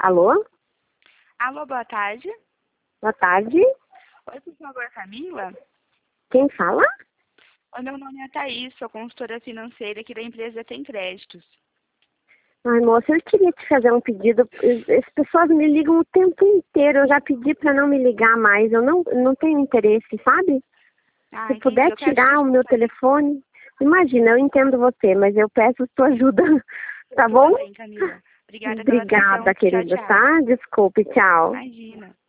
Alô? Alô, boa tarde. Boa tarde. Oi, por favor, Camila. Quem fala? O meu nome é Thaís, sou consultora financeira aqui da empresa Tem Créditos. Ai, moça, eu queria te fazer um pedido. As pessoas me ligam o tempo inteiro. Eu já pedi para não me ligar mais. Eu não tenho interesse, sabe? Se Entendi. puder Eu peço tirar o meu desculpa aí. telefone. Imagina, eu entendo você, mas eu peço sua ajuda. Tá Tudo bom? bem, Camila. Obrigada pela atenção. Obrigada, Tchau, querida, tchau. tá? Desculpe, tchau. Imagina.